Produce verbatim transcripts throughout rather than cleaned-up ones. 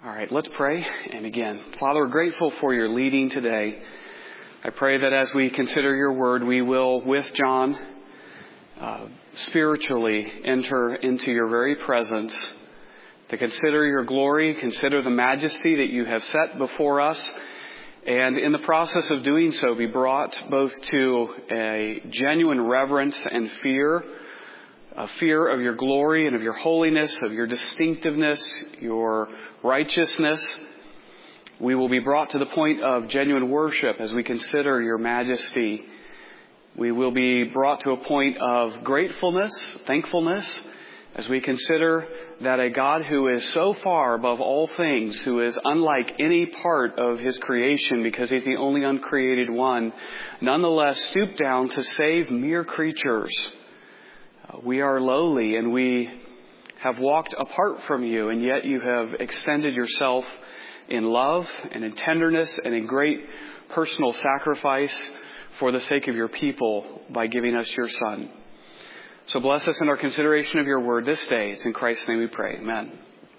All right, let's pray and begin. Father, we're grateful for your leading today. I pray that as we consider your word, we will, with John, uh, spiritually enter into your very presence to consider your glory, consider the majesty that you have set before us, and in the process of doing so, be brought both to a genuine reverence and fear, a fear of your glory and of your holiness, of your distinctiveness, your righteousness. We will be brought to the point of genuine worship as we consider your majesty. We will be brought to a point of gratefulness, thankfulness, as we consider that a God who is so far above all things, who is unlike any part of his creation because he's the only uncreated one, nonetheless stooped down to save mere creatures. Uh, we are lowly and we have walked apart from you, and yet you have extended yourself in love and in tenderness and in great personal sacrifice for the sake of your people by giving us your Son. So bless us in our consideration of your word this day. It's in Christ's name we pray. Amen.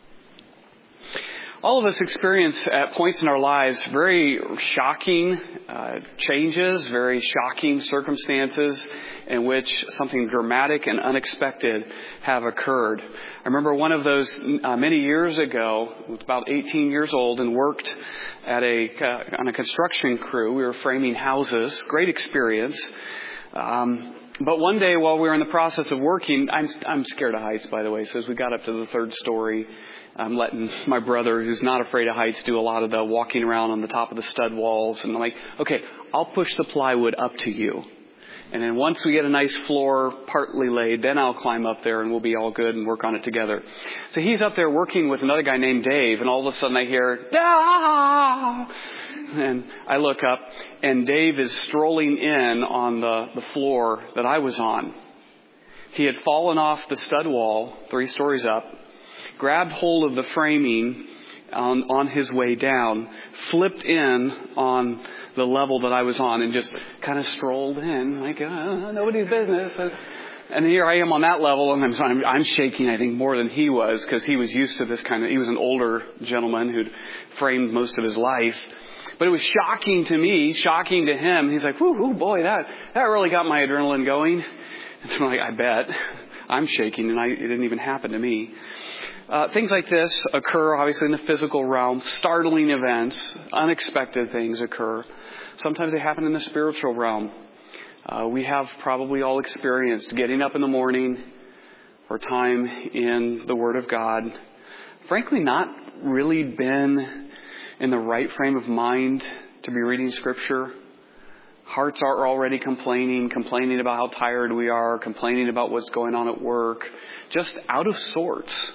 All of us experience at points in our lives very shocking uh, changes, very shocking circumstances in which something dramatic and unexpected have occurred. I remember one of those uh, many years ago. I was about eighteen years old and worked at a uh, on a construction crew. We were framing houses. Great experience. Um, But one day while we were in the process of working, I'm, I'm scared of heights, by the way. So as we got up to the third story, I'm letting my brother, who's not afraid of heights, do a lot of the walking around on the top of the stud walls. And I'm like, okay, I'll push the plywood up to you. And then once we get a nice floor partly laid, then I'll climb up there and we'll be all good and work on it together. So he's up there working with another guy named Dave. And all of a sudden I hear, ah! And I look up and Dave is strolling in on the, the floor that I was on. He had fallen off the stud wall, three stories up, grabbed hold of the framing on, on his way down, flipped in on the level that I was on and just kind of strolled in like, uh, nobody's business. And here I am on that level, and I'm, I'm shaking, I think, more than he was, because he was used to this kind of, he was an older gentleman who'd framed most of his life. But it was shocking to me, shocking to him. He's like, whoo, whoo, boy, that, that really got my adrenaline going. And so I'm like, I bet. I'm shaking, and I, it didn't even happen to me. Uh, things like this occur, obviously, in the physical realm. Startling events, unexpected things occur. Sometimes they happen in the spiritual realm. Uh, we have probably all experienced getting up in the morning for time in the Word of God. Frankly, not really been in the right frame of mind to be reading Scripture. Hearts are already complaining, complaining about how tired we are, complaining about what's going on at work, just out of sorts.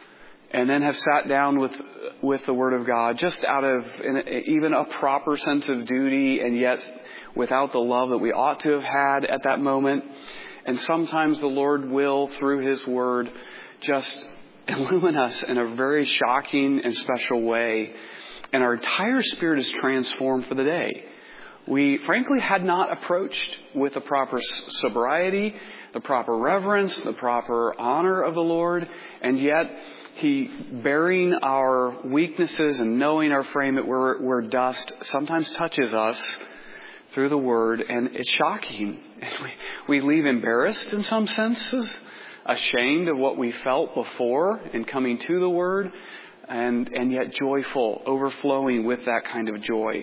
And then have sat down with with the Word of God, just out of an, even a proper sense of duty, and yet without the love that we ought to have had at that moment. And sometimes the Lord will, through His Word, just illumine us in a very shocking and special way. And our entire spirit is transformed for the day. We, frankly, had not approached with the proper sobriety, the proper reverence, the proper honor of the Lord. And yet, He, bearing our weaknesses and knowing our frame that we're, we're dust, sometimes touches us through the Word. And it's shocking. And we, we leave embarrassed in some senses, ashamed of what we felt before in coming to the Word. And, and yet joyful, overflowing with that kind of joy.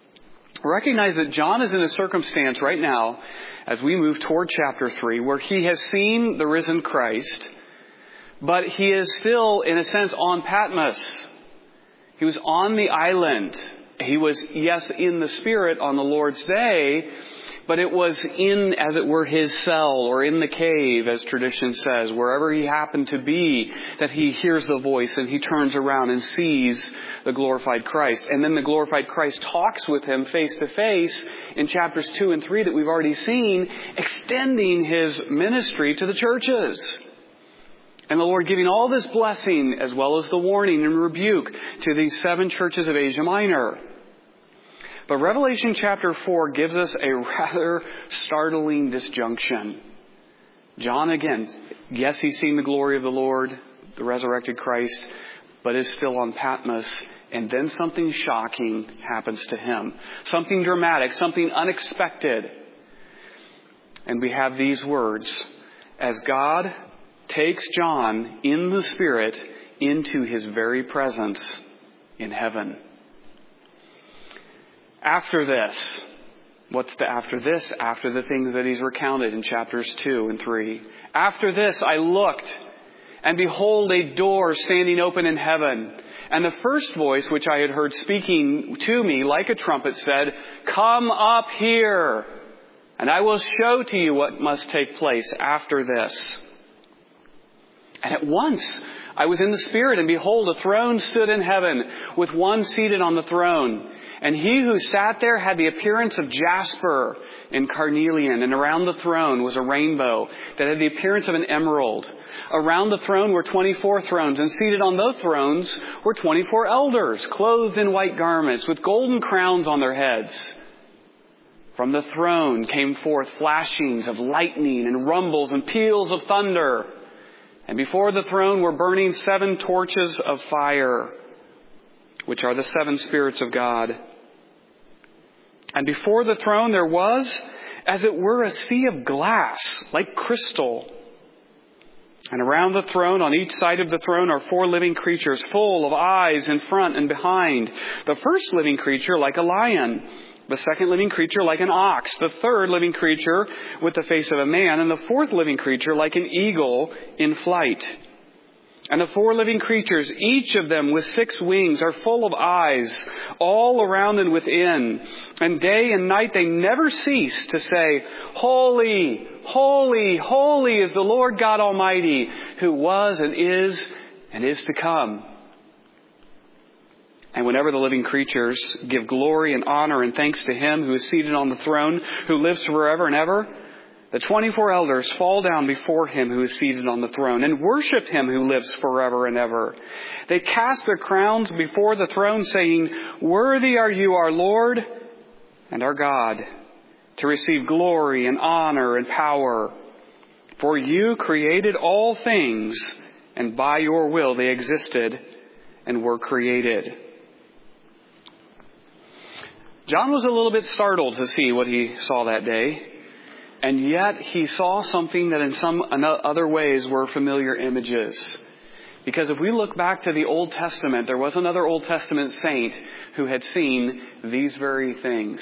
Recognize that John is in a circumstance right now, as we move toward chapter three, where he has seen the risen Christ, but he is still, in a sense, on Patmos. He was on the island. He was, yes, in the Spirit on the Lord's day, but it was in, as it were, his cell or in the cave, as tradition says, wherever he happened to be, that he hears the voice and he turns around and sees the glorified Christ. And then the glorified Christ talks with him face to face in chapters two and three that we've already seen, extending his ministry to the churches. And the Lord giving all this blessing as well as the warning and rebuke to these seven churches of Asia Minor. But Revelation chapter four gives us a rather startling disjunction. John, again, yes, he's seen the glory of the Lord, the resurrected Christ, but is still on Patmos. And then something shocking happens to him. Something dramatic, something unexpected. And we have these words. As God takes John in the Spirit into his very presence in heaven. After this, what's the after this? After the things that he's recounted in chapters two and three. After this, I looked, and behold, a door standing open in heaven. And the first voice which I had heard speaking to me like a trumpet said, "Come up here, and I will show to you what must take place after this." And at once I was in the Spirit, and behold, a throne stood in heaven, with one seated on the throne. And he who sat there had the appearance of jasper and carnelian, and around the throne was a rainbow that had the appearance of an emerald. Around the throne were twenty-four thrones, and seated on those thrones were twenty-four elders, clothed in white garments, with golden crowns on their heads. From the throne came forth flashings of lightning and rumbles and peals of thunder. And before the throne were burning seven torches of fire, which are the seven spirits of God. And before the throne there was, as it were, a sea of glass, like crystal. And around the throne, on each side of the throne, are four living creatures, full of eyes in front and behind. The first living creature like a lion, the second living creature like an ox, the third living creature with the face of a man, and the fourth living creature like an eagle in flight. And the four living creatures, each of them with six wings, are full of eyes all around and within. And day and night they never cease to say, "Holy, holy, holy is the Lord God Almighty, who was and is and is to come." And whenever the living creatures give glory and honor and thanks to Him who is seated on the throne, who lives forever and ever, the twenty-four elders fall down before Him who is seated on the throne and worship Him who lives forever and ever. They cast their crowns before the throne, saying, "Worthy are you, our Lord and our God, to receive glory and honor and power. For you created all things, and by your will they existed and were created." John was a little bit startled to see what he saw that day. And yet he saw something that in some other ways were familiar images. Because if we look back to the Old Testament, there was another Old Testament saint who had seen these very things.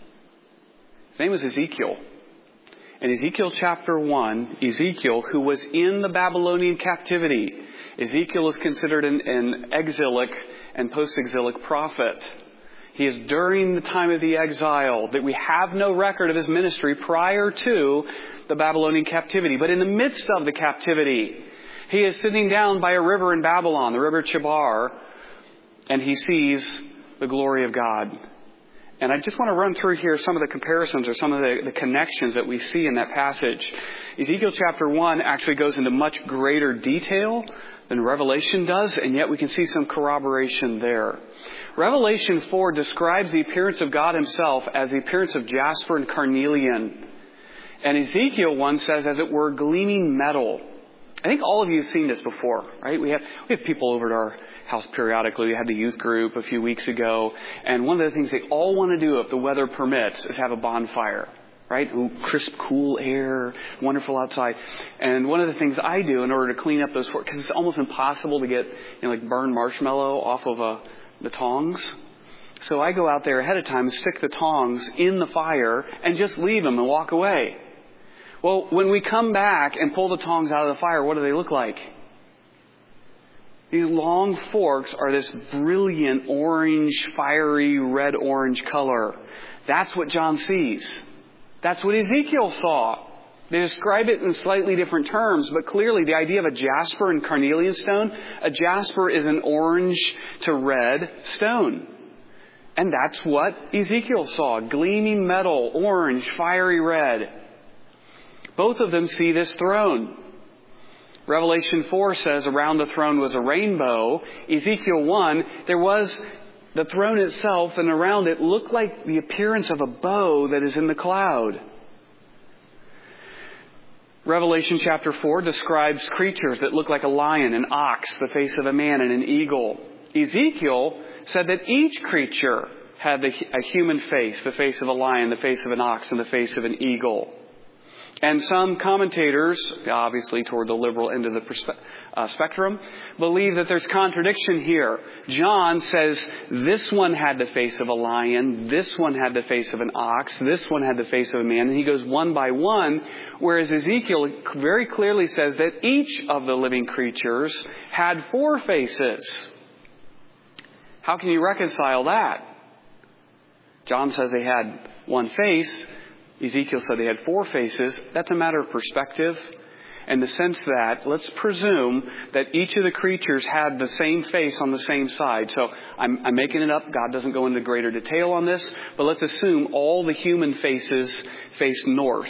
His name was Ezekiel. In Ezekiel chapter one, Ezekiel, who was in the Babylonian captivity, Ezekiel is considered an, an exilic and post-exilic prophet. He is during the time of the exile, that we have no record of his ministry prior to the Babylonian captivity. But in the midst of the captivity, he is sitting down by a river in Babylon, the river Chebar, and he sees the glory of God. And I just want to run through here some of the comparisons or some of the, the connections that we see in that passage. Ezekiel chapter one actually goes into much greater detail than Revelation does, and yet we can see some corroboration there. Revelation four describes the appearance of God Himself as the appearance of jasper and carnelian. And Ezekiel one says, as it were, gleaming metal. I think all of you have seen this before, right? We have we have people over at our house periodically. We had the youth group a few weeks ago. And one of the things they all want to do, if the weather permits, is have a bonfire. Right? Ooh, crisp, cool air, wonderful outside. And one of the things I do in order to clean up those, because it's almost impossible to get, you know, like burned marshmallow off of a, the tongs. So I go out there ahead of time and stick the tongs in the fire and just leave them and walk away. Well, when we come back and pull the tongs out of the fire, what do they look like? These long forks are this brilliant orange, fiery, red-orange color. That's what John sees. That's what Ezekiel saw. They describe it in slightly different terms, but clearly the idea of a jasper and carnelian stone, a jasper is an orange to red stone. And that's what Ezekiel saw. Gleaming metal, orange, fiery red. Both of them see this throne. Revelation four says around the throne was a rainbow. Ezekiel one, there was the throne itself, and around it looked like the appearance of a bow that is in the cloud. Revelation chapter four describes creatures that look like a lion, an ox, the face of a man, and an eagle. Ezekiel said that each creature had the, a human face, the face of a lion, the face of an ox, and the face of an eagle. And some commentators, obviously toward the liberal end of the perspe- uh, spectrum, believe that there's contradiction here. John says this one had the face of a lion, this one had the face of an ox, this one had the face of a man, and he goes one by one, whereas Ezekiel very clearly says that each of the living creatures had four faces. How can you reconcile that? John says they had one face. Ezekiel said they had four faces. That's a matter of perspective. In the sense that, let's presume that each of the creatures had the same face on the same side. So I'm, I'm making it up. God doesn't go into greater detail on this. But let's assume all the human faces face north.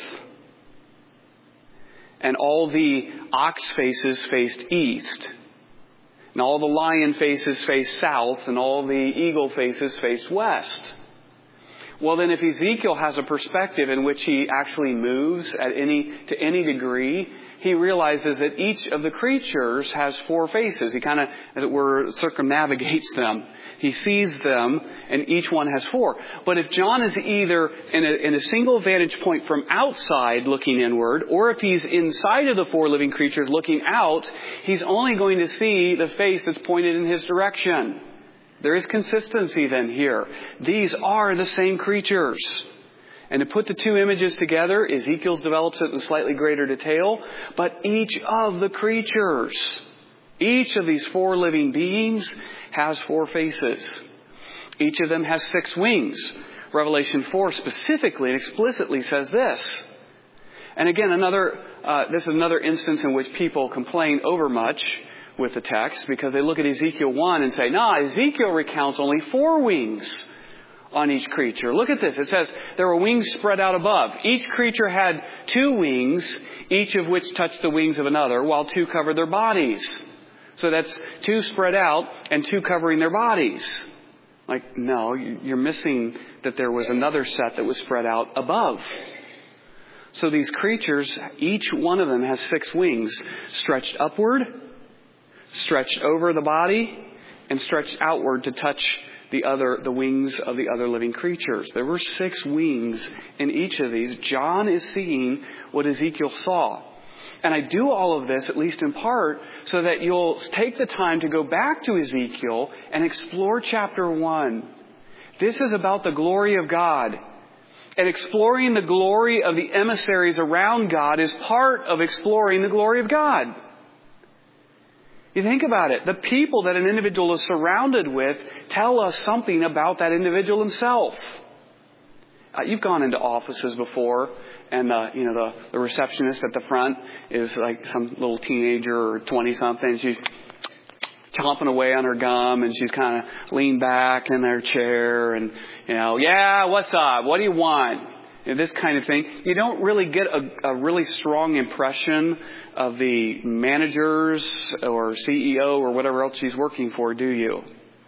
And all the ox faces faced east. And all the lion faces faced south. And all the eagle faces faced west. Well, then if Ezekiel has a perspective in which he actually moves at any to any degree, he realizes that each of the creatures has four faces. He kind of, as it were, circumnavigates them. He sees them, and each one has four. But if John is either in a, in a single vantage point from outside looking inward, or if he's inside of the four living creatures looking out, he's only going to see the face that's pointed in his direction. There is consistency then here. These are the same creatures. And to put the two images together, Ezekiel develops it in slightly greater detail. But each of the creatures, each of these four living beings has four faces. Each of them has six wings. Revelation four specifically and explicitly says this. And again, another uh, this is another instance in which people complain overmuch with the text, because they look at Ezekiel one and say, nah, Ezekiel recounts only four wings on each creature. Look at this. It says there were wings spread out above. Each creature had two wings, each of which touched the wings of another, while two covered their bodies. So that's two spread out and two covering their bodies. Like, no, you're missing that there was another set that was spread out above. So these creatures, each one of them has six wings, stretched upward, stretched over the body, and stretched outward to touch the other, the wings of the other living creatures. There were six wings in each of these. John is seeing what Ezekiel saw. And I do all of this, at least in part, so that you'll take the time to go back to Ezekiel and explore chapter one. This is about the glory of God. And exploring the glory of the emissaries around God is part of exploring the glory of God. You think about it. The people that an individual is surrounded with tell us something about that individual himself. Uh, you've gone into offices before, and uh, you know the, the receptionist at the front is like some little teenager or twenty-something. She's chomping away on her gum, and she's kind of leaned back in their chair, and you know, yeah, what's up? What do you want? You know, this kind of thing. You don't really get a, a really strong impression of the managers or C E O or whatever else she's working for, do you?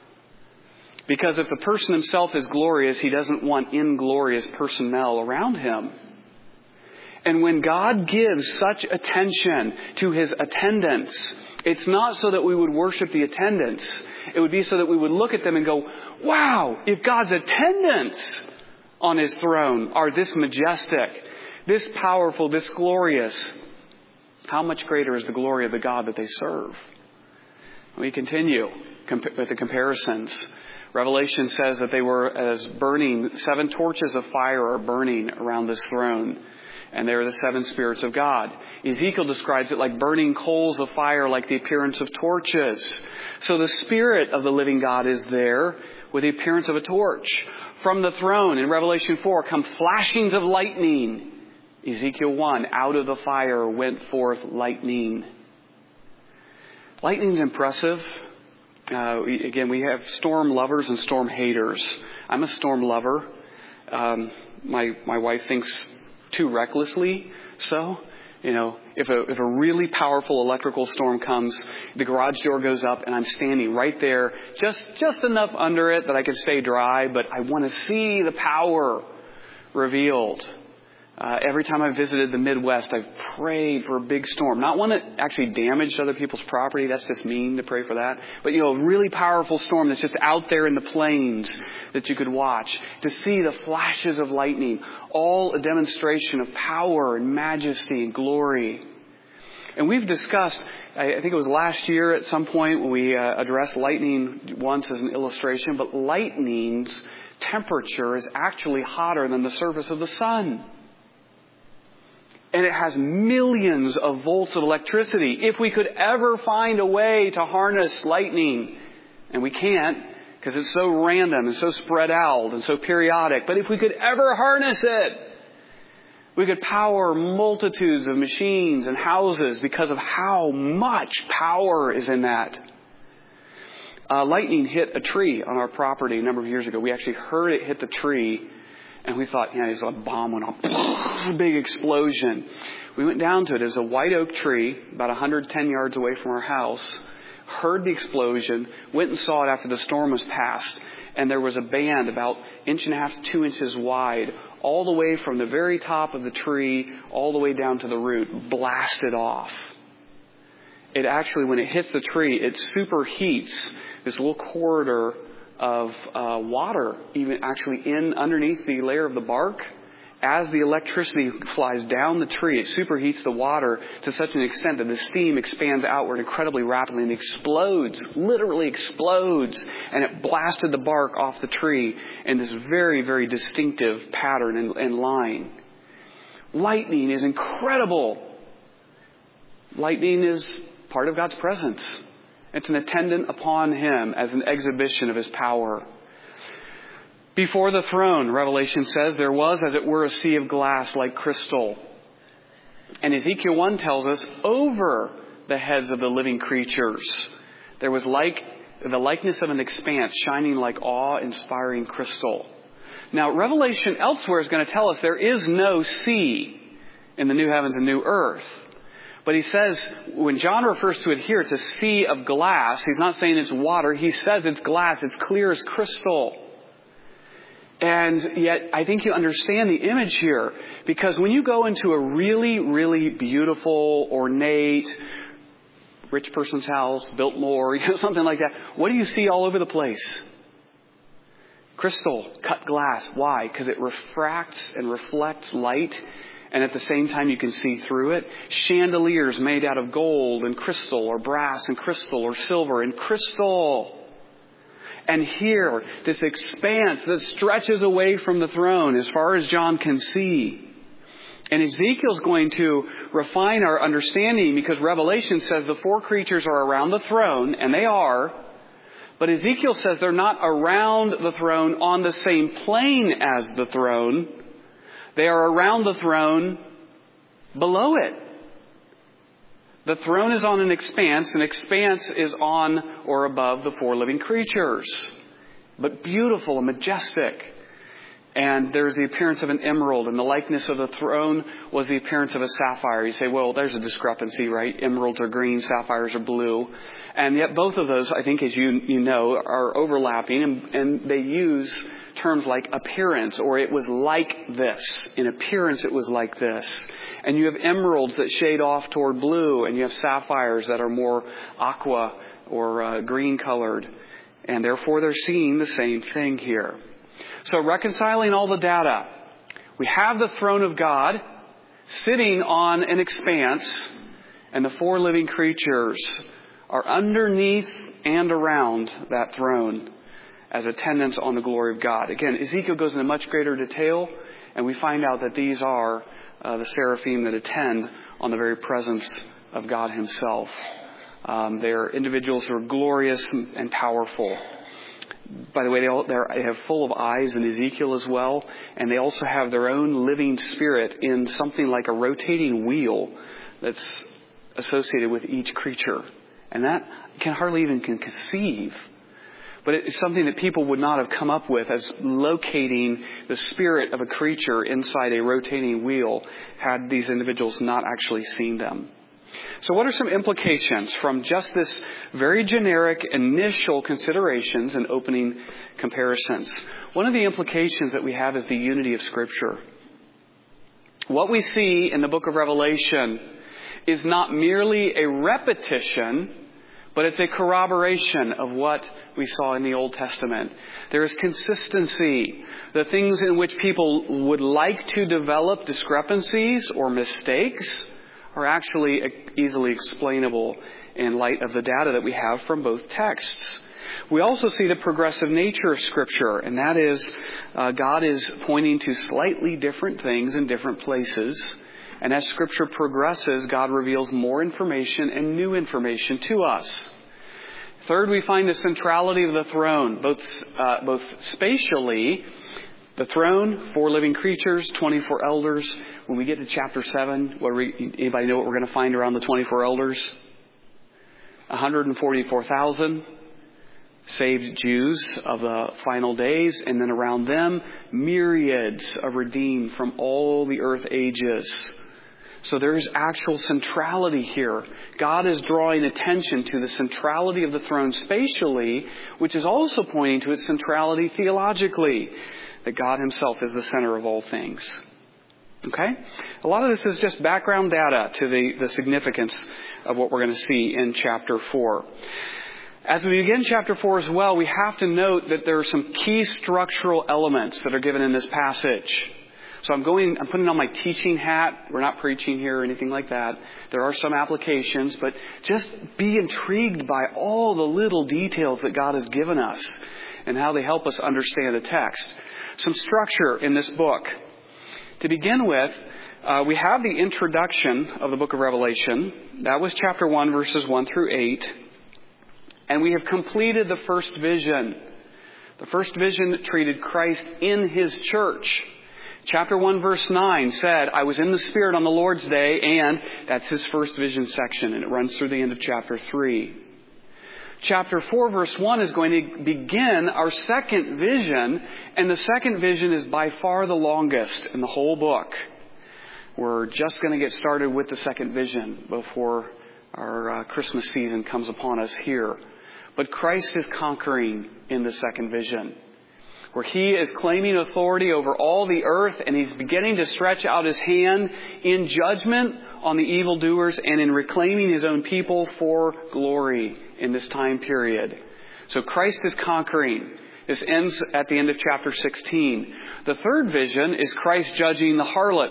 Because if the person himself is glorious, he doesn't want inglorious personnel around him. And when God gives such attention to His attendants, it's not so that we would worship the attendants. It would be so that we would look at them and go, wow, if God's attendants on His throne are this majestic, this powerful, this glorious, how much greater is the glory of the God that they serve? We continue with the comparisons. Revelation says that they were as burning, seven torches of fire are burning around this throne. And they are the seven spirits of God. Ezekiel describes it like burning coals of fire, like the appearance of torches. So the Spirit of the living God is there with the appearance of a torch. From the throne in Revelation four come flashings of lightning. Ezekiel one, out of the fire went forth lightning. Lightning's impressive. Uh, we, again, we have storm lovers and storm haters. I'm a storm lover. Um, my my wife thinks too recklessly so. You know, if a if a really powerful electrical storm comes, the garage door goes up and I'm standing right there, just just enough under it that I can stay dry, but I want to see the power revealed. Uh, every time I visited the Midwest, I've prayed for a big storm. Not one that actually damaged other people's property. That's just mean to pray for that. But, you know, a really powerful storm that's just out there in the plains that you could watch. To see the flashes of lightning. All a demonstration of power and majesty and glory. And we've discussed, I think it was last year at some point when we uh, addressed lightning once as an illustration. But lightning's temperature is actually hotter than the surface of the sun. And it has millions of volts of electricity. If we could ever find a way to harness lightning, and we can't because it's so random and so spread out and so periodic, but if we could ever harness it, we could power multitudes of machines and houses because of how much power is in that. Uh, lightning hit a tree on our property a number of years ago. We actually heard it hit the tree. And we thought, you know, it's a bomb went off. A big explosion. We went down to it. It was a white oak tree about one hundred ten yards away from our house. Heard the explosion. Went and saw it after the storm was past. And there was a band about inch and a half to two inches wide, all the way from the very top of the tree, all the way down to the root, blasted off. It actually, when it hits the tree, it superheats this little corridor of uh, water, even actually in underneath the layer of the bark. As the electricity flies down the tree, it superheats the water to such an extent that the steam expands outward incredibly rapidly and explodes, literally explodes, and it blasted the bark off the tree in this very, very distinctive pattern and, and line. Lightning is incredible. Lightning is part of God's presence. It's an attendant upon Him as an exhibition of His power. Before the throne, Revelation says, there was, as it were, a sea of glass like crystal. And Ezekiel one tells us, over the heads of the living creatures, there was like the likeness of an expanse shining like awe-inspiring crystal. Now, Revelation elsewhere is going to tell us there is no sea in the new heavens and new earth. But he says, when John refers to it here, it's a sea of glass. He's not saying it's water. He says it's glass. It's clear as crystal. And yet, I think you understand the image here. Because when you go into a really, really beautiful, ornate, rich person's house, built more, you know, something like that, what do you see all over the place? Crystal, cut glass. Why? Because it refracts and reflects light. And at the same time, you can see through it. Chandeliers made out of gold and crystal, or brass and crystal, or silver and crystal. And here, this expanse that stretches away from the throne as far as John can see. And Ezekiel's going to refine our understanding because Revelation says the four creatures are around the throne, and they are. But Ezekiel says they're not around the throne on the same plane as the throne. They are around the throne below it. The throne is on an expanse. An expanse is on or above the four living creatures. But beautiful and majestic. And there's the appearance of an emerald. And the likeness of the throne was the appearance of a sapphire. You say, well, there's a discrepancy, right? Emeralds are green, sapphires are blue. And yet both of those, I think, as you you know, are overlapping. And, and they use terms like appearance, or it was like this. In appearance, it was like this. And you have emeralds that shade off toward blue, and you have sapphires that are more aqua or uh, green colored. And therefore, they're seeing the same thing here. So reconciling all the data, we have the throne of God sitting on an expanse, and the four living creatures are underneath and around that throne as attendants on the glory of God. Again, Ezekiel goes into much greater detail, and we find out that these are uh, the seraphim that attend on the very presence of God Himself. Um, they're individuals who are glorious and powerful. By the way, they, all, they have full of eyes in Ezekiel as well, and they also have their own living spirit in something like a rotating wheel that's associated with each creature. And that can hardly even can conceive. But it's something that people would not have come up with as locating the spirit of a creature inside a rotating wheel had these individuals not actually seen them. So what are some implications from just this very generic initial considerations and opening comparisons? One of the implications that we have is the unity of Scripture. What we see in the book of Revelation is not merely a repetition, but it's a corroboration of what we saw in the Old Testament. There is consistency. The things in which people would like to develop discrepancies or mistakes are actually easily explainable in light of the data that we have from both texts. We also see the progressive nature of Scripture, and that is uh, God is pointing to slightly different things in different places. And as Scripture progresses, God reveals more information and new information to us. Third, we find the centrality of the throne, both uh, both spatially, the throne, four living creatures, twenty-four elders. When we get to chapter seven, what we, anybody know what we're going to find around the twenty-four elders? one hundred forty-four thousand saved Jews of the final days, and then around them, myriads of redeemed from all the earth ages. So there is actual centrality here. God is drawing attention to the centrality of the throne spatially, which is also pointing to its centrality theologically, that God himself is the center of all things. Okay? A lot of this is just background data to the, the significance of what we're going to see in chapter four. As we begin chapter four as well, we have to note that there are some key structural elements that are given in this passage. So I'm going, I'm putting on my teaching hat. We're not preaching here or anything like that. There are some applications, but just be intrigued by all the little details that God has given us and how they help us understand the text. Some structure in this book. To begin with, uh, we have the introduction of the book of Revelation. That was chapter one, verses one through eight. And we have completed the first vision. The first vision treated Christ in his church. Chapter one, verse nine said, I was in the Spirit on the Lord's day, and that's his first vision section, and it runs through the end of chapter three. Chapter four, verse one is going to begin our second vision, and the second vision is by far the longest in the whole book. We're just going to get started with the second vision before our uh, Christmas season comes upon us here. But Christ is conquering in the second vision, where he is claiming authority over all the earth, and he's beginning to stretch out his hand in judgment on the evildoers and in reclaiming his own people for glory in this time period. So Christ is conquering. This ends at the end of chapter sixteen. The third vision is Christ judging the harlot.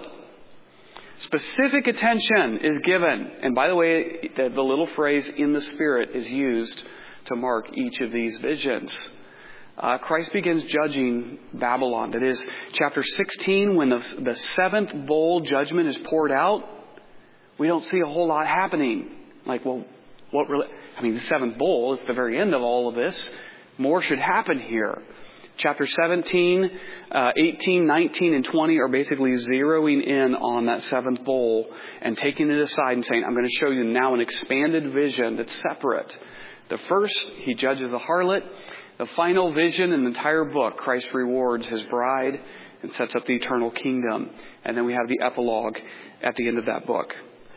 Specific attention is given. And by the way, the, the little phrase, in the Spirit, is used to mark each of these visions. Uh, Christ begins judging Babylon. That is, chapter sixteen, when the, the seventh bowl judgment is poured out, we don't see a whole lot happening. Like, well, what really... I mean, the seventh bowl is the very end of all of this. More should happen here. Chapter seventeen, uh, eighteen, nineteen, and twenty are basically zeroing in on that seventh bowl and taking it aside and saying, I'm going to show you now an expanded vision that's separate. The first, he judges the harlot. The final vision in the entire book, Christ rewards his bride and sets up the eternal kingdom. And then we have the epilogue at the end of that book.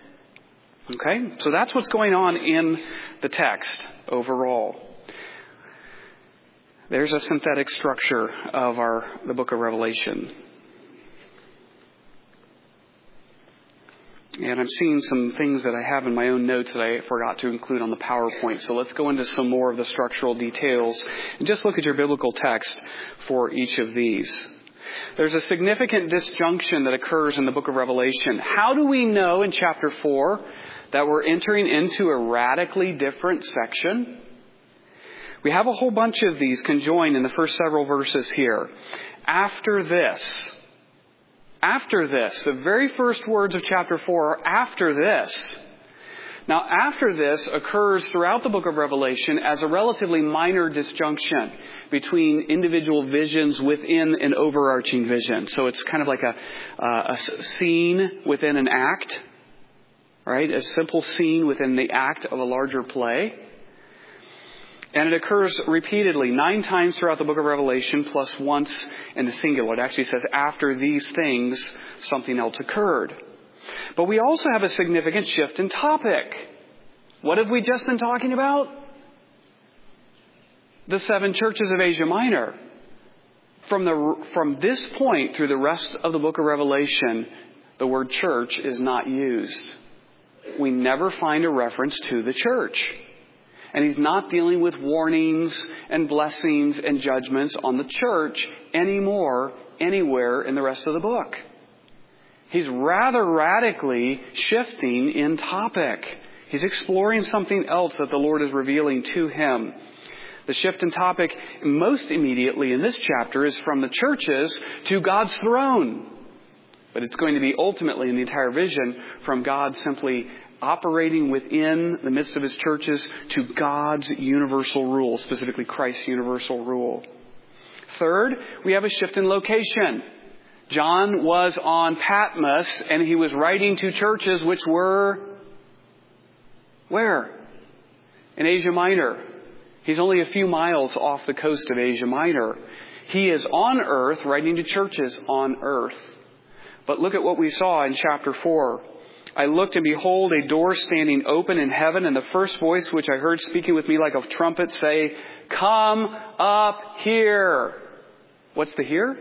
Okay? So that's what's going on in the text overall. There's a synthetic structure of our the book of Revelation. And I'm seeing some things that I have in my own notes that I forgot to include on the PowerPoint. So let's go into some more of the structural details and just look at your biblical text for each of these. There's a significant disjunction that occurs in the book of Revelation. How do we know in chapter four that we're entering into a radically different section? We have a whole bunch of these conjoined in the first several verses here. After this. After this. The very first words of chapter four are after this. Now, after this occurs throughout the book of Revelation as a relatively minor disjunction between individual visions within an overarching vision. So it's kind of like a, uh, a scene within an act, right? A simple scene within the act of a larger play. And it occurs repeatedly, nine times throughout the book of Revelation, plus once in the singular. It actually says, after these things, something else occurred. But we also have a significant shift in topic. What have we just been talking about? The seven churches of Asia Minor. From the from this point through the rest of the book of Revelation, the word church is not used. We never find a reference to the church. And he's not dealing with warnings and blessings and judgments on the church anymore, anywhere in the rest of the book. He's rather radically shifting in topic. He's exploring something else that the Lord is revealing to him. The shift in topic most immediately in this chapter is from the churches to God's throne. But it's going to be ultimately in the entire vision from God simply operating within the midst of his churches to God's universal rule, specifically Christ's universal rule. Third, we have a shift in location. John was on Patmos and he was writing to churches which were where? In Asia Minor. He's only a few miles off the coast of Asia Minor. He is on earth, writing to churches on earth. But look at what we saw in chapter four. I looked and behold a door standing open in heaven, and the first voice which I heard speaking with me like a trumpet say, "Come up here." What's the here?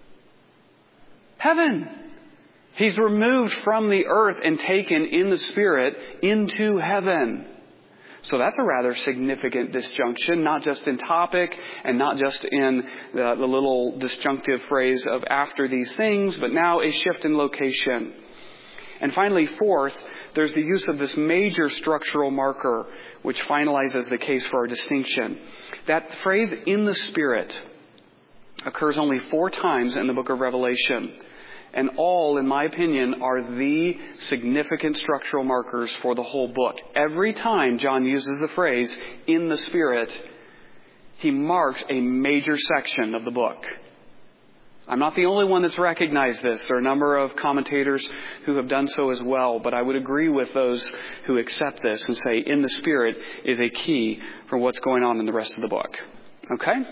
Heaven. He's removed from the earth and taken in the Spirit into heaven. So that's a rather significant disjunction, not just in topic and not just in the, the little disjunctive phrase of after these things, but now a shift in location. And finally, fourth, there's the use of this major structural marker, which finalizes the case for our distinction. That phrase, "in the Spirit," occurs only four times in the book of Revelation. And all, in my opinion, are the significant structural markers for the whole book. Every time John uses the phrase, "in the Spirit," he marks a major section of the book. I'm not the only one that's recognized this. There are a number of commentators who have done so as well. But I would agree with those who accept this and say, "in the Spirit" is a key for what's going on in the rest of the book. Okay?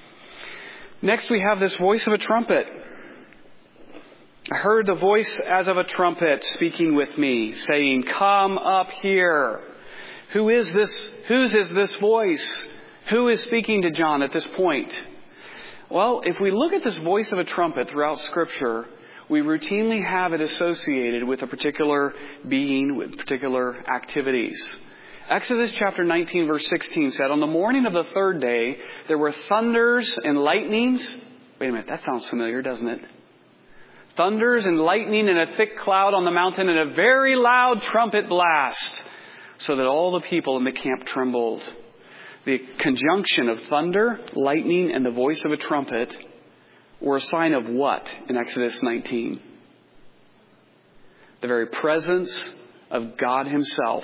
Next, we have this voice of a trumpet. I heard the voice as of a trumpet speaking with me, saying, "Come up here." Who is this? Whose is this voice? Who is speaking to John at this point? Well, if we look at this voice of a trumpet throughout Scripture, we routinely have it associated with a particular being, with particular activities. Exodus chapter nineteen, verse sixteen said, "On the morning of the third day, there were thunders and lightnings." Wait a minute, that sounds familiar, doesn't it? Thunders and lightning and a thick cloud on the mountain and a very loud trumpet blast, so that all the people in the camp trembled. The conjunction of thunder, lightning, and the voice of a trumpet were a sign of what in Exodus nineteen? The very presence of God himself.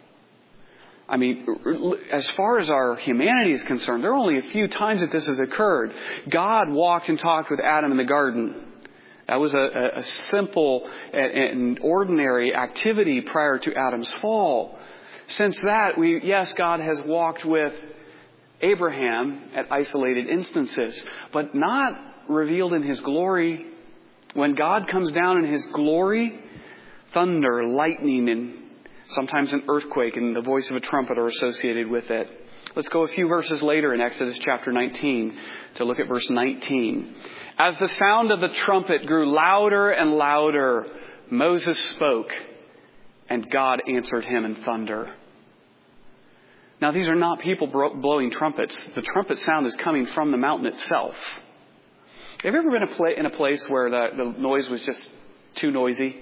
I mean, as far as our humanity is concerned, there are only a few times that this has occurred. God walked and talked with Adam in the garden. That was a, a simple and ordinary activity prior to Adam's fall. Since that, we yes, God has walked with Abraham at isolated instances, but not revealed in his glory. When God comes down in his glory, thunder, lightning, and sometimes an earthquake and the voice of a trumpet are associated with it. Let's go a few verses later in Exodus chapter nineteen to look at verse nineteen. "As the sound of the trumpet grew louder and louder, Moses spoke, and God answered him in thunder." Now, these are not people blowing trumpets. The trumpet sound is coming from the mountain itself. Have you ever been in a place where the, the noise was just too noisy?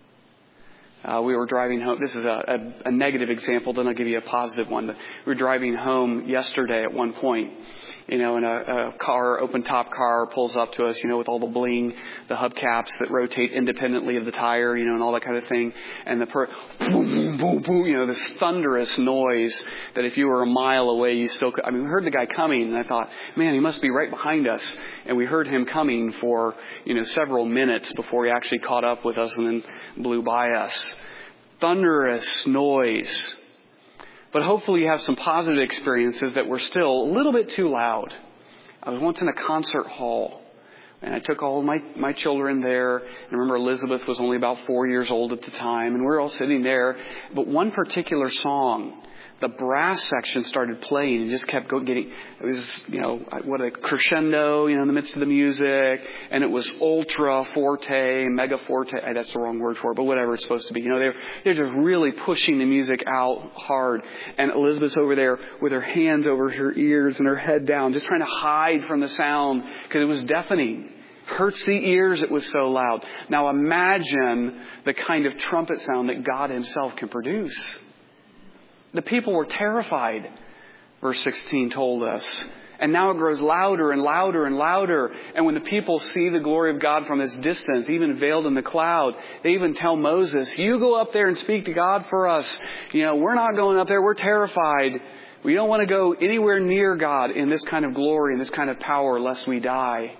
Uh, we were driving home. This is a, a, a negative example. Then I'll give you a positive one. We were driving home yesterday at one point, you know, and a, a car, open top car pulls up to us, you know, with all the bling, the hubcaps that rotate independently of the tire, you know, and all that kind of thing. And the per, boom, boom, boom, boom, you know, this thunderous noise that if you were a mile away, you still could. I mean, we heard the guy coming and I thought, man, he must be right behind us. And we heard him coming for, you know, several minutes before he actually caught up with us and then blew by us. Thunderous noise. But hopefully you have some positive experiences that were still a little bit too loud. I was once in a concert hall and I took all of my, my children there. And I remember Elizabeth was only about four years old at the time and we were all sitting there. But one particular song the brass section started playing and just kept go getting, it was, you know, what a crescendo, you know, in the midst of the music. And it was ultra forte, mega forte. That's the wrong word for it, but whatever it's supposed to be. You know, they're, they're just really pushing the music out hard. And Elizabeth's over there with her hands over her ears and her head down, just trying to hide from the sound because it was deafening. Hurts the ears, it was so loud. Now imagine the kind of trumpet sound that God himself can produce. The people were terrified, verse sixteen told us. And now it grows louder and louder and louder. And when the people see the glory of God from this distance, even veiled in the cloud, they even tell Moses, you go up there and speak to God for us. You know, we're not going up there. We're terrified. We don't want to go anywhere near God in this kind of glory and this kind of power lest we die.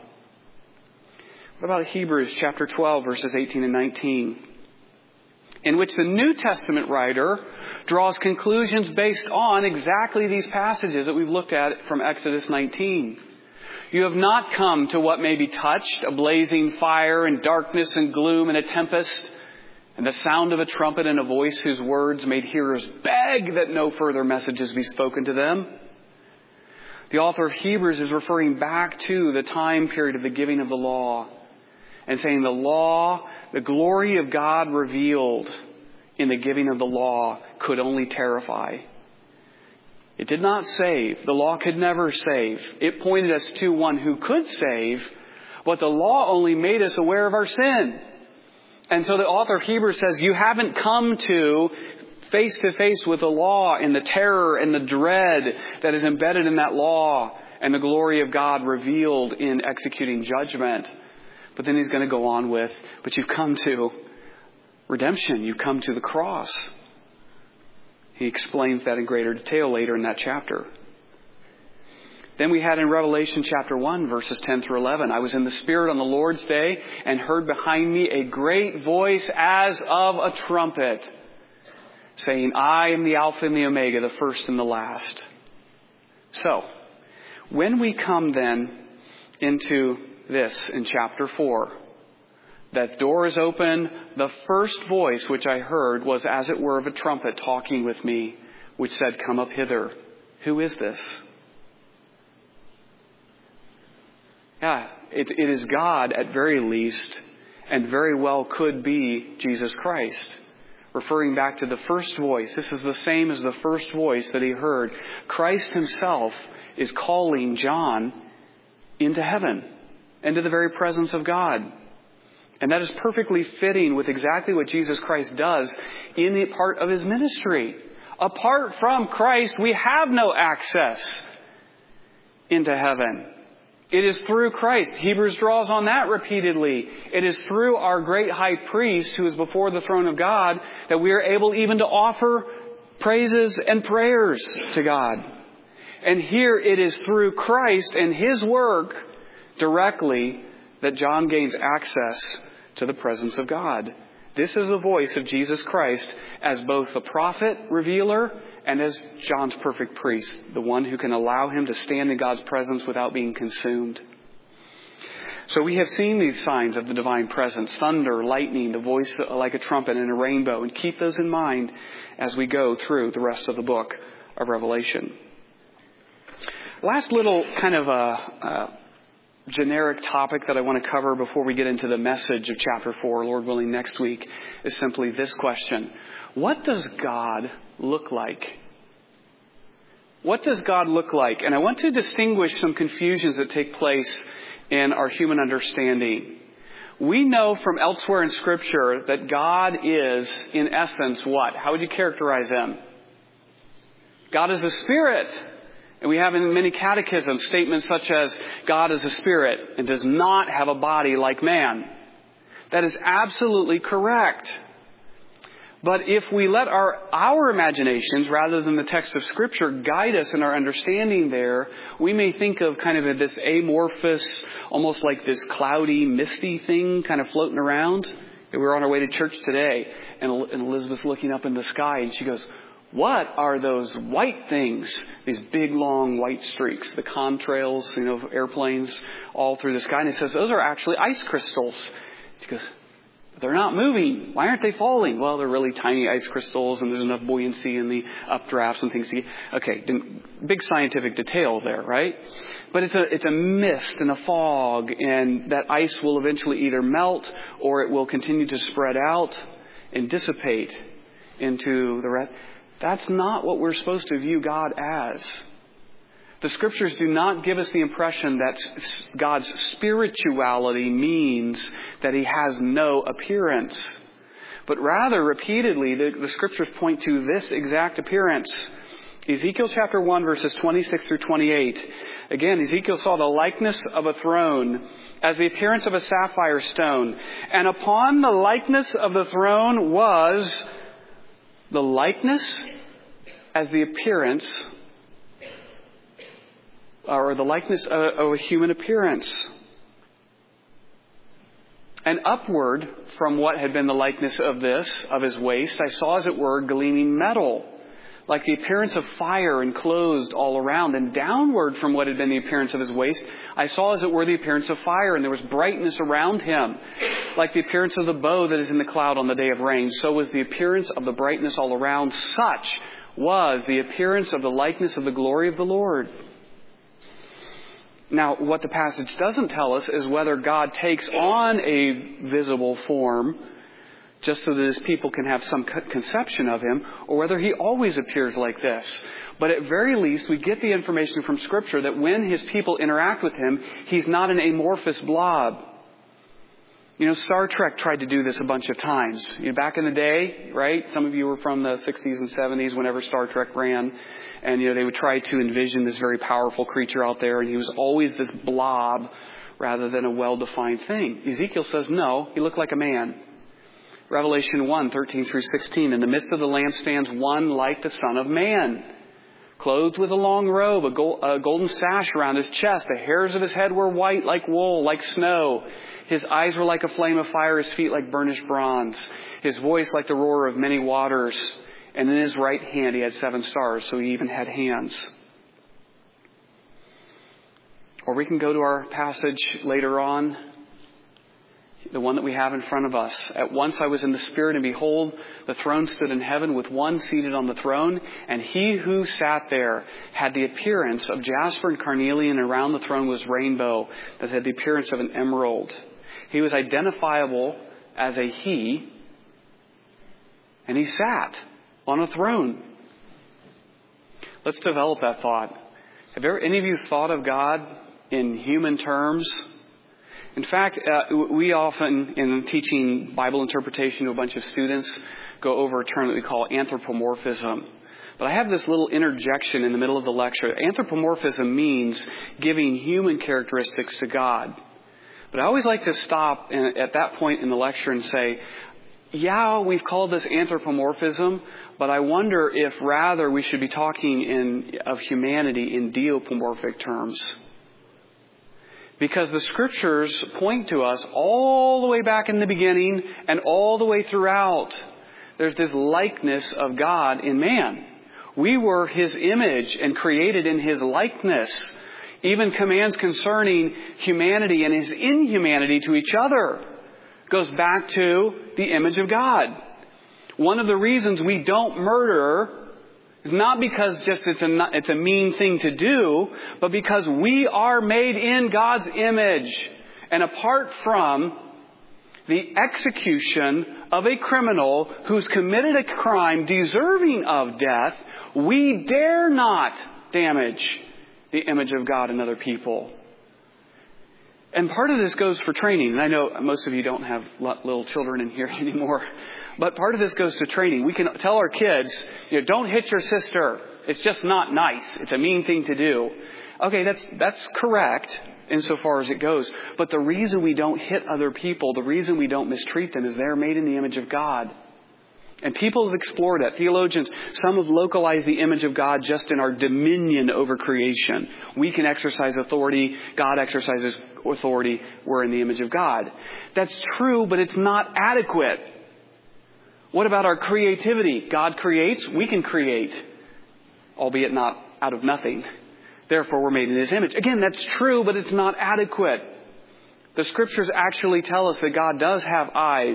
What about Hebrews chapter twelve, verses eighteen and nineteen? In which the New Testament writer draws conclusions based on exactly these passages that we've looked at from Exodus nineteen. You have not come to what may be touched, a blazing fire and darkness and gloom and a tempest, and the sound of a trumpet and a voice whose words made hearers beg that no further messages be spoken to them. The author of Hebrews is referring back to the time period of the giving of the law and saying the law, the glory of God revealed in the giving of the law could only terrify. It did not save. The law could never save. It pointed us to one who could save, but the law only made us aware of our sin. And so the author of Hebrews says, you haven't come to face to face with the law and the terror and the dread that is embedded in that law and the glory of God revealed in executing judgment. But then he's going to go on with, but you've come to redemption. You've come to the cross. He explains that in greater detail later in that chapter. Then we had in Revelation chapter one, verses ten through eleven, I was in the Spirit on the Lord's day and heard behind me a great voice as of a trumpet, saying, I am the Alpha and the Omega, the first and the last. So, when we come then into this in chapter four, that door is open. The first voice which I heard was as it were of a trumpet talking with me, which said, come up hither. Who is this? Yeah, it, it is God at very least, and very well could be Jesus Christ. Referring back to the first voice, this is the same as the first voice that he heard. Christ himself is calling John into heaven, into the very presence of God. And that is perfectly fitting with exactly what Jesus Christ does in the part of his ministry. Apart from Christ, we have no access into heaven. It is through Christ. Hebrews draws on that repeatedly. It is through our great high priest who is before the throne of God that we are able even to offer praises and prayers to God. And here it is through Christ and his work directly that John gains access to the presence of God. This is the voice of Jesus Christ as both the prophet, revealer, and as John's perfect priest, the one who can allow him to stand in God's presence without being consumed. So we have seen these signs of the divine presence, thunder, lightning, the voice like a trumpet and a rainbow, and keep those in mind as we go through the rest of the book of Revelation. Last little kind of a, a generic topic that I want to cover before we get into the message of chapter four, Lord willing, next week, is simply this question. What does God look like? What does God look like? And I want to distinguish some confusions that take place in our human understanding. We know from elsewhere in Scripture that God is, in essence, what? How would you characterize him? God is a spirit. And we have in many catechisms statements such as God is a spirit and does not have a body like man. That is absolutely correct. But if we let our, our imaginations, rather than the text of Scripture, guide us in our understanding there, we may think of kind of this amorphous, almost like this cloudy, misty thing kind of floating around. We were on our way to church today, and Elizabeth's looking up in the sky, and she goes, what are those white things? These big, long white streaks, the contrails, you know, of airplanes all through the sky. And it says those are actually ice crystals. She goes, they're not moving. Why aren't they falling? Well, they're really tiny ice crystals and there's enough buoyancy in the updrafts and things. To get, okay, big scientific detail there, right? But it's a, it's a mist and a fog, and that ice will eventually either melt or it will continue to spread out and dissipate into the rest. That's not what we're supposed to view God as. The Scriptures do not give us the impression that God's spirituality means that He has no appearance. But rather, repeatedly, the, the Scriptures point to this exact appearance. Ezekiel chapter one, verses twenty-six through twenty-eight. Again, Ezekiel saw the likeness of a throne as the appearance of a sapphire stone. And upon the likeness of the throne was the likeness as the appearance, or the likeness of a human appearance. And upward from what had been the likeness of this, of his waist, I saw, as it were, gleaming metal, like the appearance of fire enclosed all around. And downward from what had been the appearance of his waist, I saw, as it were, the appearance of fire, and there was brightness around him, like the appearance of the bow that is in the cloud on the day of rain. So was the appearance of the brightness all around. Such was the appearance of the likeness of the glory of the Lord. Now, what the passage doesn't tell us is whether God takes on a visible form just so that his people can have some conception of him, or whether he always appears like this. But at very least, we get the information from Scripture that when his people interact with him, he's not an amorphous blob. You know, Star Trek tried to do this a bunch of times. You know, back in the day, right? Some of you were from the sixties and seventies whenever Star Trek ran. And, you know, they would try to envision this very powerful creature out there. And he was always this blob rather than a well-defined thing. Ezekiel says, no, he looked like a man. Revelation one, thirteen through sixteen. In the midst of the lampstands, one like the Son of Man, clothed with a long robe, a, gold, a golden sash around his chest. The hairs of his head were white like wool, like snow. His eyes were like a flame of fire, his feet like burnished bronze. His voice like the roar of many waters. And in his right hand he had seven stars, so he even had hands. Or we can go to our passage later on, the one that we have in front of us. At once I was in the Spirit, and behold, the throne stood in heaven with one seated on the throne. And he who sat there had the appearance of jasper and carnelian, and around the throne was rainbow that had the appearance of an emerald. He was identifiable as a he, and he sat on a throne. Let's develop that thought. Have ever, any of you thought of God in human terms? In fact, uh, we often, in teaching Bible interpretation to a bunch of students, go over a term that we call anthropomorphism. But I have this little interjection in the middle of the lecture. Anthropomorphism means giving human characteristics to God. But I always like to stop in, at that point in the lecture and say, yeah, we've called this anthropomorphism, but I wonder if rather we should be talking in of humanity in deopomorphic terms. Because the Scriptures point to us all the way back in the beginning and all the way throughout. There's this likeness of God in man. We were His image and created in His likeness. Even commands concerning humanity and His inhumanity to each other goes back to the image of God. One of the reasons we don't murder is not because just it's a, it's a mean thing to do, but because we are made in God's image. And apart from the execution of a criminal who's committed a crime deserving of death, we dare not damage the image of God in other people. And part of this goes for training. And I know most of you don't have little children in here anymore. But part of this goes to training. We can tell our kids, you know, don't hit your sister. It's just not nice. It's a mean thing to do. Okay, that's that's correct insofar as it goes. But the reason we don't hit other people, the reason we don't mistreat them is they're made in the image of God. And people have explored that. Theologians, some have localized the image of God just in our dominion over creation. We can exercise authority. God exercises authority. We're in the image of God. That's true, but it's not adequate. What about our creativity? God creates, we can create, albeit not out of nothing. Therefore, we're made in His image. Again, that's true, but it's not adequate. The Scriptures actually tell us that God does have eyes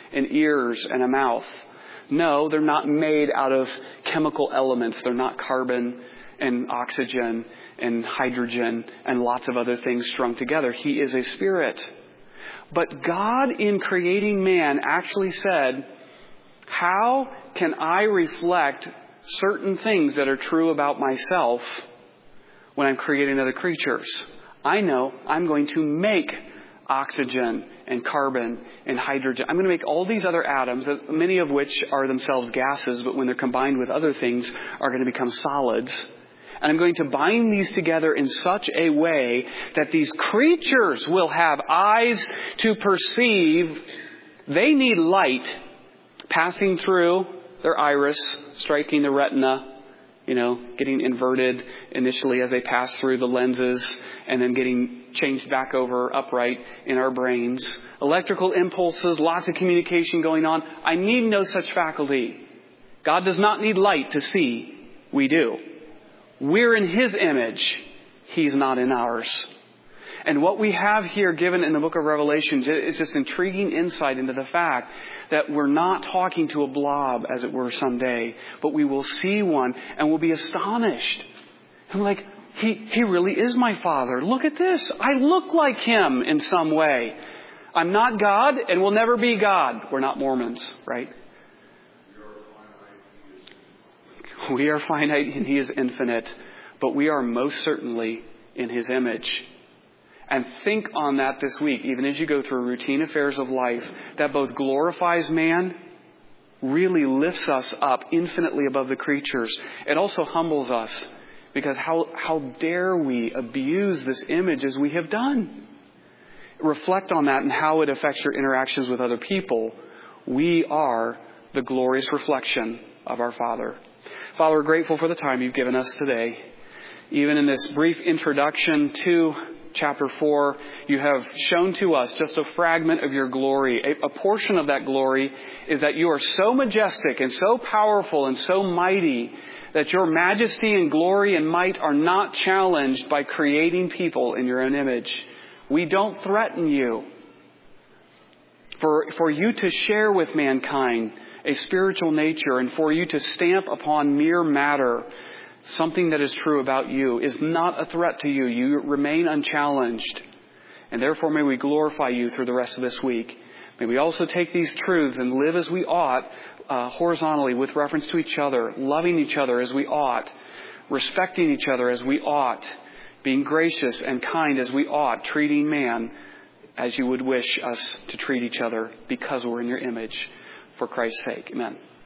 and ears and a mouth. No, they're not made out of chemical elements. They're not carbon and oxygen and hydrogen and lots of other things strung together. He is a spirit. But God, in creating man, actually said, how can I reflect certain things that are true about myself when I'm creating other creatures? I know I'm going to make oxygen and carbon and hydrogen. I'm going to make all these other atoms, many of which are themselves gases, but when they're combined with other things are going to become solids. And I'm going to bind these together in such a way that these creatures will have eyes to perceive. They need light passing through their iris, striking the retina, you know, getting inverted initially as they pass through the lenses and then getting changed back over upright in our brains. Electrical impulses, lots of communication going on. I need no such faculty. God does not need light to see. We do. We're in His image. He's not in ours. And what we have here given in the book of Revelation is just intriguing insight into the fact that we're not talking to a blob, as it were, someday, but we will see one and we'll be astonished. I'm like, he, he really is my Father. Look at this. I look like Him in some way. I'm not God and will never be God. We're not Mormons, right? We are finite and He is infinite, but we are most certainly in His image. And think on that this week, even as you go through routine affairs of life, that both glorifies man, really lifts us up infinitely above the creatures. It also humbles us, because how, how dare we abuse this image as we have done? Reflect on that and how it affects your interactions with other people. We are the glorious reflection of our Father. Father, we're grateful for the time You've given us today. Even in this brief introduction to chapter four, You have shown to us just a fragment of Your glory. A, a portion of that glory is that You are so majestic and so powerful and so mighty that Your majesty and glory and might are not challenged by creating people in Your own image. We don't threaten You. For, for You to share with mankind a spiritual nature and for You to stamp upon mere matter something that is true about You is not a threat to You. You remain unchallenged. And therefore may we glorify You through the rest of this week. May we also take these truths and live as we ought, uh, horizontally with reference to each other, loving each other as we ought, respecting each other as we ought, being gracious and kind as we ought, treating man as You would wish us to treat each other because we're in Your image. For Christ's sake. Amen.